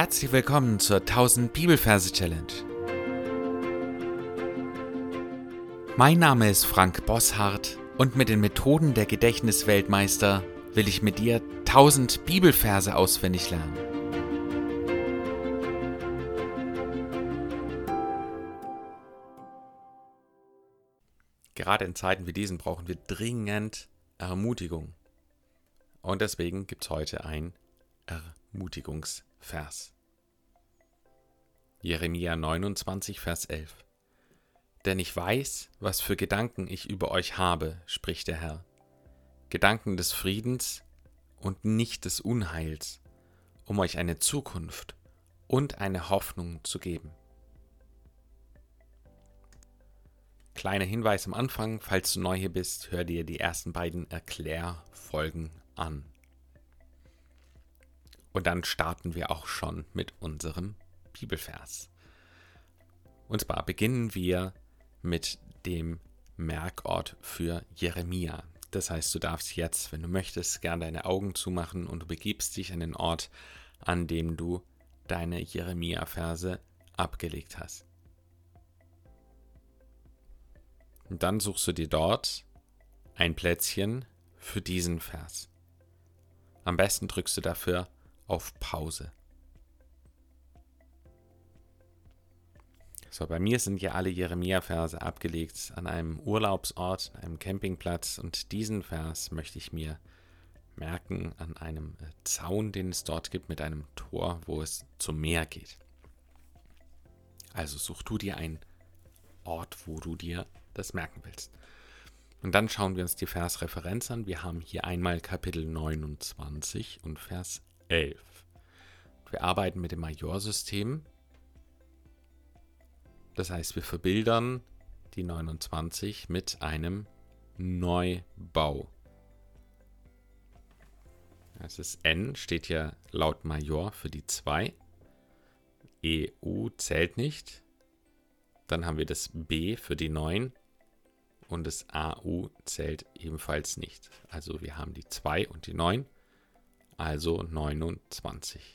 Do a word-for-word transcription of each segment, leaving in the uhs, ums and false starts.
Herzlich willkommen zur tausend Bibelverse Challenge. Mein Name ist Frank Bosshardt und mit den Methoden der Gedächtnisweltmeister will ich mit dir tausend Bibelverse auswendig lernen. Gerade in Zeiten wie diesen brauchen wir dringend Ermutigung. Und deswegen gibt es heute ein Ermutigungsvers. Jeremia neunundzwanzig, Vers elf. Denn ich weiß, was für Gedanken ich über euch habe, spricht der Herr. Gedanken des Friedens und nicht des Unheils, um euch eine Zukunft und eine Hoffnung zu geben. Kleiner Hinweis am Anfang, falls du neu hier bist, hör dir die ersten beiden Erklärfolgen an. Und dann starten wir auch schon mit unserem Bibelvers. Und zwar beginnen wir mit dem Merkort für Jeremia. Das heißt, du darfst jetzt, wenn du möchtest, gerne deine Augen zumachen und du begibst dich an den Ort, an dem du deine Jeremia-Verse abgelegt hast. Und dann suchst du dir dort ein Plätzchen für diesen Vers. Am besten drückst du dafür auf Pause. So, bei mir sind ja alle Jeremia-Verse abgelegt an einem Urlaubsort, einem Campingplatz, und diesen Vers möchte ich mir merken an einem Zaun, den es dort gibt, mit einem Tor, wo es zum Meer geht. Also such du dir einen Ort, wo du dir das merken willst. Und dann schauen wir uns die Versreferenz an. Wir haben hier einmal Kapitel neunundzwanzig und Vers elf. Wir arbeiten mit dem Majorsystem. Das heißt, wir verbildern die neunundzwanzig mit einem Neubau. Das ist N, steht ja laut Major für die zwei. E U zählt nicht. Dann haben wir das B für die neun und das A U zählt ebenfalls nicht. Also wir haben die zwei und die neun, also neunundzwanzig.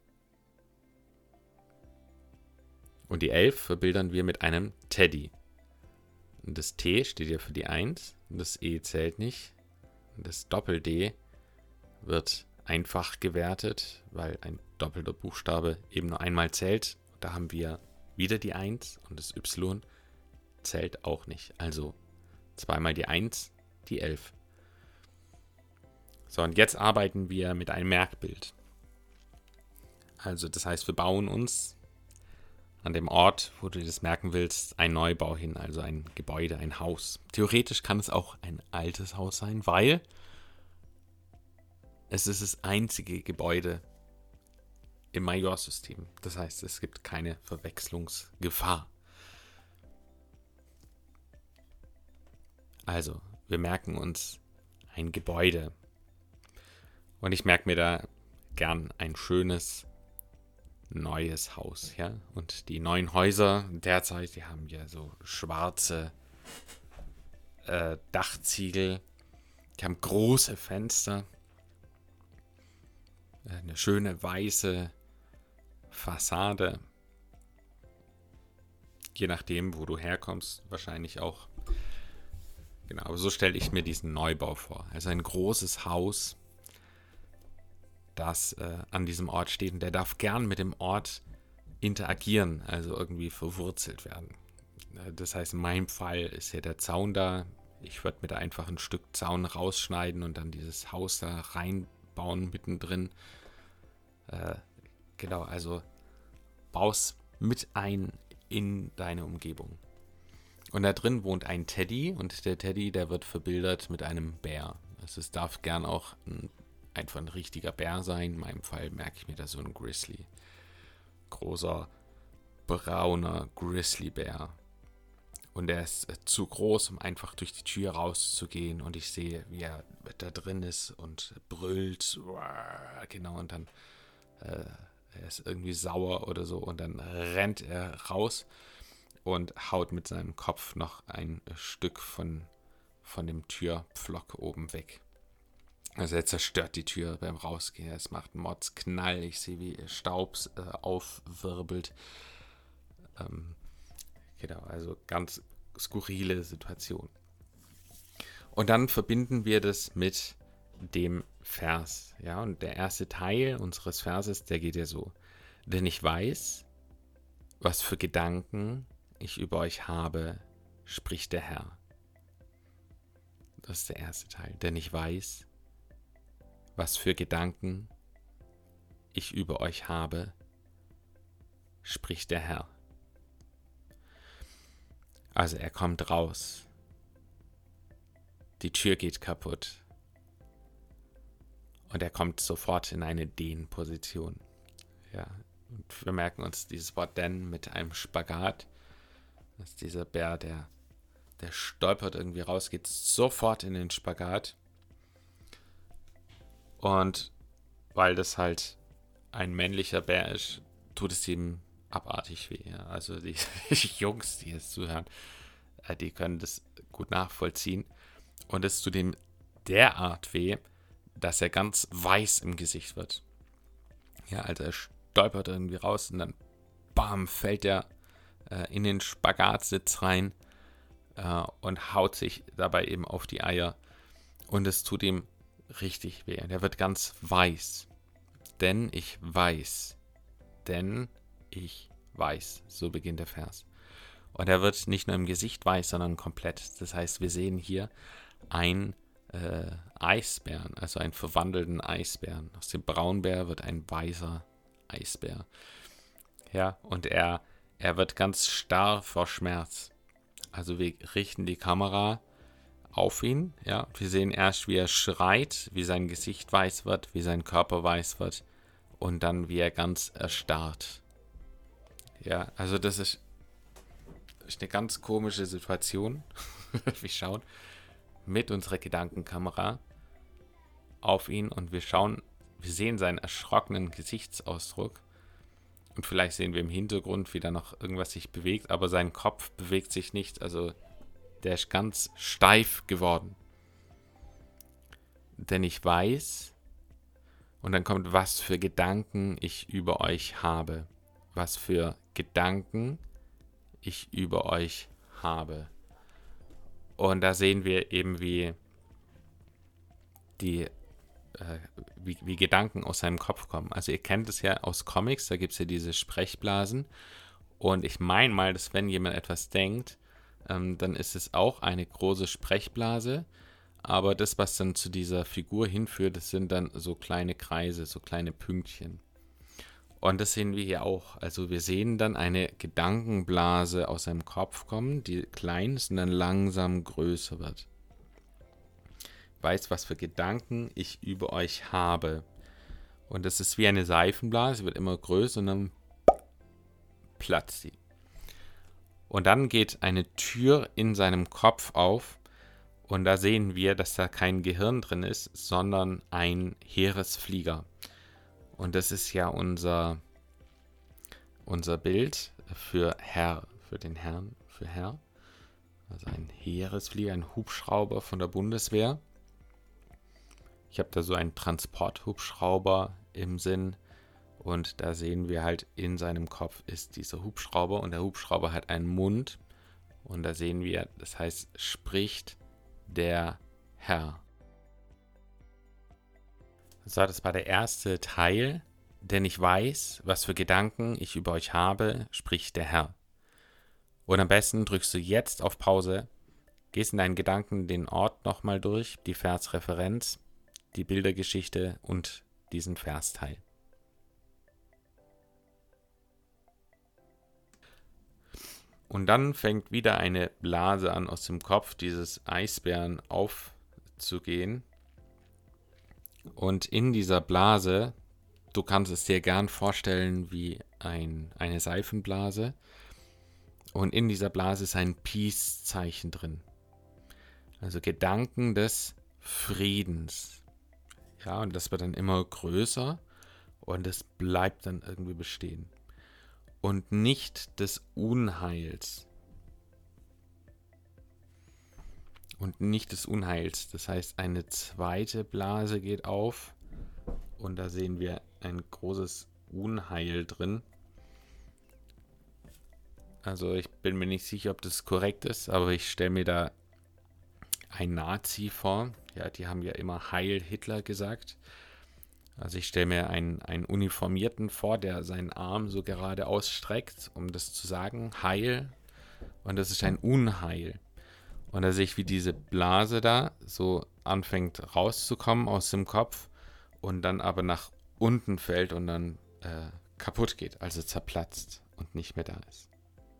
Und die elf verbildern wir mit einem Teddy. Und das T steht ja für die eins und das E zählt nicht. Und das Doppel-D wird einfach gewertet, weil ein doppelter Buchstabe eben nur einmal zählt. Da haben wir wieder die eins und das Y zählt auch nicht. Also zweimal die eins, die elf. So, und jetzt arbeiten wir mit einem Merkbild. Also das heißt, wir bauen uns an dem Ort, wo du das merken willst, ein Neubau hin, also ein Gebäude, ein Haus. Theoretisch kann es auch ein altes Haus sein, weil es ist das einzige Gebäude im Majorsystem. Das heißt, es gibt keine Verwechslungsgefahr. Also, wir merken uns ein Gebäude. Und ich merke mir da gern ein schönes neues Haus, ja. Und die neuen Häuser derzeit, die haben ja so schwarze äh, Dachziegel, die haben große Fenster, äh, eine schöne weiße Fassade. Je nachdem, wo du herkommst, wahrscheinlich auch. Genau, aber so stelle ich mir diesen Neubau vor. Also ein großes Haus, das äh, an diesem Ort steht, und der darf gern mit dem Ort interagieren, also irgendwie verwurzelt werden. Das heißt, in meinem Fall ist ja der Zaun da. Ich würde mir da einfach ein Stück Zaun rausschneiden und dann dieses Haus da reinbauen mittendrin. Äh, genau, also baust mit ein in deine Umgebung. Und da drin wohnt ein Teddy, und der Teddy, der wird verbildert mit einem Bär. Also es darf gern auch ein einfach ein richtiger Bär sein. In meinem Fall merke ich mir da so einen Grizzly. Großer, brauner Grizzlybär. Und er ist äh, zu groß, um einfach durch die Tür rauszugehen. Und ich sehe, wie er da drin ist und brüllt. Genau, und dann äh, er ist irgendwie sauer oder so. Und dann rennt er raus und haut mit seinem Kopf noch ein Stück von, von dem Türpflock oben weg. Also er zerstört die Tür beim Rausgehen. Es macht einen Mordsknall. Ich sehe, wie Staub äh, aufwirbelt. Ähm, genau, also ganz skurrile Situation. Und dann verbinden wir das mit dem Vers. Ja, und der erste Teil unseres Verses, der geht ja so. Denn ich weiß, was für Gedanken ich über euch habe, spricht der Herr. Das ist der erste Teil. Denn ich weiß, was für Gedanken ich über euch habe, spricht der Herr. Also er kommt raus. Die Tür geht kaputt. Und er kommt sofort in eine Den-Position. Ja, und wir merken uns dieses Wort denn mit einem Spagat. Das ist dieser Bär, der, der stolpert irgendwie raus, geht sofort in den Spagat. Und weil das halt ein männlicher Bär ist, tut es ihm abartig weh. Ja. Also die Jungs, die jetzt zuhören, die können das gut nachvollziehen. Und es tut ihm derart weh, dass er ganz weiß im Gesicht wird. Ja, also er stolpert irgendwie raus und dann bam, fällt er äh, in den Spagatsitz rein äh, und haut sich dabei eben auf die Eier. Und es tut ihm richtig weh. Und er wird ganz weiß. Denn ich weiß. Denn ich weiß. So beginnt der Vers. Und er wird nicht nur im Gesicht weiß, sondern komplett. Das heißt, wir sehen hier ein äh, Eisbären, also einen verwandelten Eisbären. Aus dem Braunbär wird ein weißer Eisbär. Ja, und er, er wird ganz starr vor Schmerz. Also wir richten die Kamera auf ihn, ja. Wir sehen erst, wie er schreit, wie sein Gesicht weiß wird, wie sein Körper weiß wird und dann, wie er ganz erstarrt. Ja, also das ist, ist eine ganz komische Situation. Wir schauen mit unserer Gedankenkamera auf ihn und wir schauen, wir sehen seinen erschrockenen Gesichtsausdruck und vielleicht sehen wir im Hintergrund, wie da noch irgendwas sich bewegt, aber sein Kopf bewegt sich nicht, also der ist ganz steif geworden. Denn ich weiß, und dann kommt, was für Gedanken ich über euch habe. Was für Gedanken ich über euch habe. Und da sehen wir eben, wie die äh, wie, wie Gedanken aus seinem Kopf kommen. Also ihr kennt es ja aus Comics, da gibt es ja diese Sprechblasen. Und ich meine mal, dass wenn jemand etwas denkt, ähm, dann ist es auch eine große Sprechblase. Aber das, was dann zu dieser Figur hinführt, das sind dann so kleine Kreise, so kleine Pünktchen. Und das sehen wir hier auch. Also wir sehen dann eine Gedankenblase aus seinem Kopf kommen, die klein ist und dann langsam größer wird. Ich weiß, was für Gedanken ich über euch habe. Und das ist wie eine Seifenblase, wird immer größer und dann platzt sie. Und dann geht eine Tür in seinem Kopf auf und da sehen wir, dass da kein Gehirn drin ist, sondern ein Heeresflieger. Und das ist ja unser, unser Bild für Herr, für den Herrn, für Herr. Also ein Heeresflieger, ein Hubschrauber von der Bundeswehr. Ich habe da so einen Transporthubschrauber im Sinn. Und da sehen wir halt, in seinem Kopf ist dieser Hubschrauber und der Hubschrauber hat einen Mund. Und da sehen wir, das heißt, spricht der Herr. So, das war der erste Teil, denn ich weiß, was für Gedanken ich über euch habe, spricht der Herr. Und am besten drückst du jetzt auf Pause, gehst in deinen Gedanken den Ort nochmal durch, die Versreferenz, die Bildergeschichte und diesen Versteil. Und dann fängt wieder eine Blase an, aus dem Kopf dieses Eisbären aufzugehen. Und in dieser Blase, du kannst es dir gern vorstellen wie ein, eine Seifenblase. Und in dieser Blase ist ein Peace-Zeichen drin. Also Gedanken des Friedens. Ja, und das wird dann immer größer und es bleibt dann irgendwie bestehen. Und nicht des Unheils. und nicht des Unheils. Das heißt, eine zweite Blase geht auf und da sehen wir ein großes Unheil drin. Also ich bin mir nicht sicher, ob das korrekt ist, aber ich stelle mir da ein Nazi vor. Ja, die haben ja immer Heil Hitler gesagt. Also ich stelle mir einen, einen Uniformierten vor, der seinen Arm so gerade ausstreckt, um das zu sagen, Heil. Und das ist ein Unheil. Und da sehe ich, wie diese Blase da so anfängt rauszukommen aus dem Kopf und dann aber nach unten fällt und dann äh, kaputt geht, also zerplatzt und nicht mehr da ist.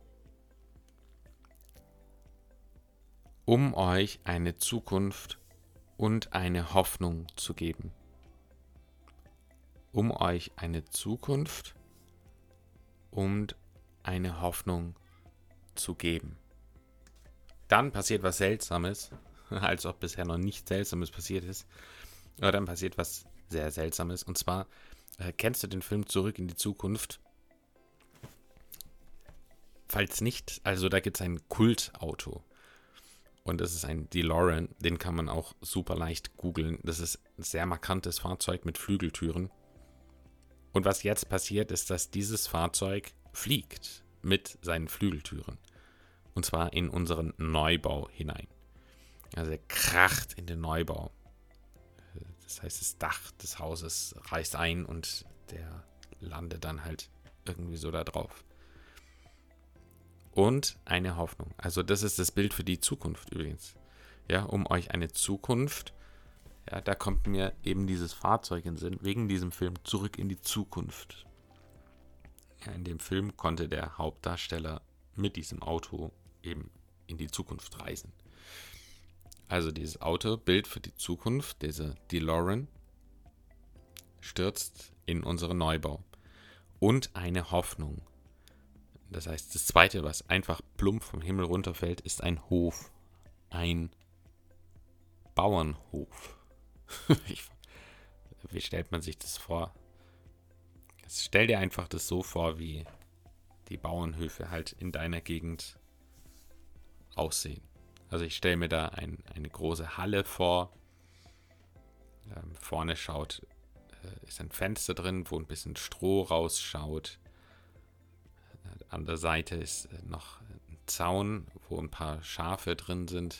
Um euch eine Zukunft und eine Hoffnung zu geben. Um euch eine Zukunft und eine Hoffnung zu geben. Dann passiert was Seltsames, als ob bisher noch nichts Seltsames passiert ist. Aber dann passiert was sehr Seltsames. Und zwar, äh, kennst du den Film Zurück in die Zukunft? Falls nicht, also da gibt es ein Kultauto. Und das ist ein DeLorean, den kann man auch super leicht googeln. Das ist ein sehr markantes Fahrzeug mit Flügeltüren. Und was jetzt passiert, ist, dass dieses Fahrzeug fliegt mit seinen Flügeltüren. Und zwar in unseren Neubau hinein. Also er kracht in den Neubau. Das heißt, das Dach des Hauses reißt ein und der landet dann halt irgendwie so da drauf. Und eine Hoffnung. Also das ist das Bild für die Zukunft übrigens. Ja, um euch eine Zukunft, ja, da kommt mir eben dieses Fahrzeug in den Sinn, wegen diesem Film Zurück in die Zukunft. Ja, in dem Film konnte der Hauptdarsteller mit diesem Auto eben in die Zukunft reisen. Also dieses Auto, Bild für die Zukunft, dieser DeLorean, stürzt in unseren Neubau. Und eine Hoffnung. Das heißt, das Zweite, was einfach plump vom Himmel runterfällt, ist ein Hof. Ein Bauernhof. ich, wie stellt man sich das vor? Stell dir einfach das so vor, wie die Bauernhöfe halt in deiner Gegend aussehen. Also ich stelle mir da ein, eine große Halle vor. Ähm, vorne schaut, äh, ist ein Fenster drin, wo ein bisschen Stroh rausschaut. An der Seite ist noch ein Zaun, wo ein paar Schafe drin sind.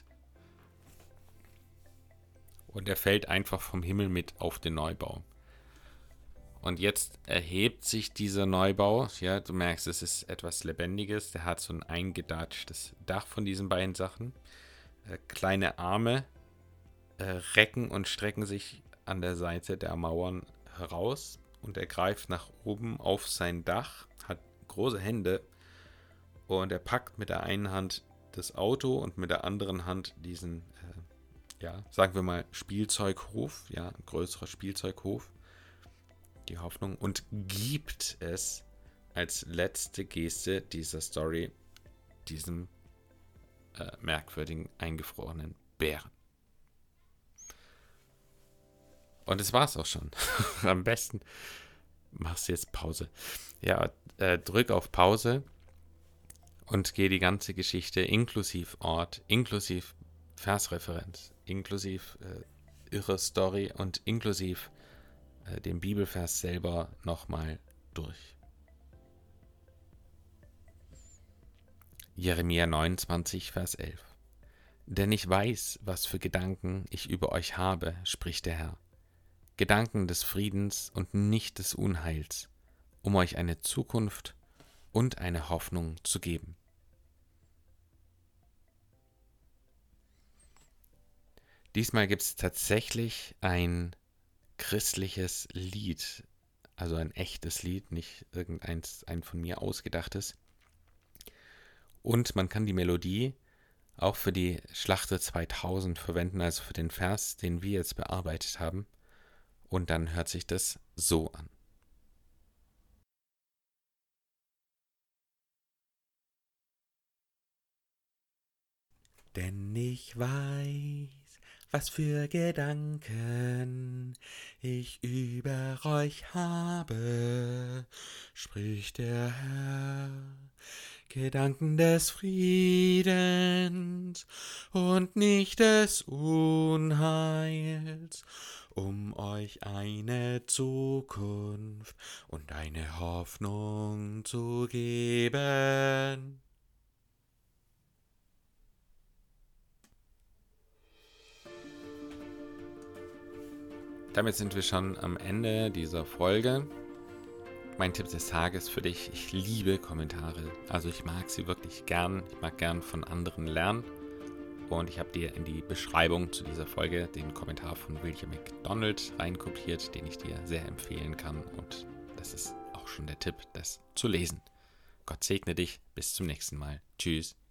Und er fällt einfach vom Himmel mit auf den Neubau. Und jetzt erhebt sich dieser Neubau. Ja, du merkst, es ist etwas Lebendiges. Der hat so ein eingedatschtes Dach von diesen beiden Sachen. Äh, kleine Arme äh, recken und strecken sich an der Seite der Mauern heraus. Und er greift nach oben auf sein Dach, hat große Hände. Und er packt mit der einen Hand das Auto und mit der anderen Hand diesen, äh, ja, sagen wir mal, Spielzeughof, ja, ein größerer Spielzeughof, die Hoffnung, und gibt es als letzte Geste dieser Story diesem äh, merkwürdigen, eingefrorenen Bären. Und das war's auch schon. Am besten machst du jetzt Pause. Ja, äh, drück auf Pause. Und gehe die ganze Geschichte inklusive Ort, inklusive Versreferenz, inklusive äh, irre Story und inklusive äh, dem Bibelvers selber nochmal durch. Jeremia neunundzwanzig, Vers elf. Denn ich weiß, was für Gedanken ich über euch habe, spricht der Herr. Gedanken des Friedens und nicht des Unheils, um euch eine Zukunft und eine Hoffnung zu geben. Diesmal gibt es tatsächlich ein christliches Lied, also ein echtes Lied, nicht irgendeins ein von mir ausgedachtes. Und man kann die Melodie auch für die Schlachter zweitausend verwenden, also für den Vers, den wir jetzt bearbeitet haben. Und dann hört sich das so an. Denn ich weiß, was für Gedanken ich über euch habe, spricht der Herr. Gedanken des Friedens und nicht des Unheils, um euch eine Zukunft und eine Hoffnung zu geben. Damit sind wir schon am Ende dieser Folge. Mein Tipp des Tages für dich: Ich liebe Kommentare. Also ich mag sie wirklich gern. Ich mag gern von anderen lernen. Und ich habe dir in die Beschreibung zu dieser Folge den Kommentar von William MacDonald reinkopiert, den ich dir sehr empfehlen kann. Und das ist auch schon der Tipp, das zu lesen. Gott segne dich. Bis zum nächsten Mal. Tschüss.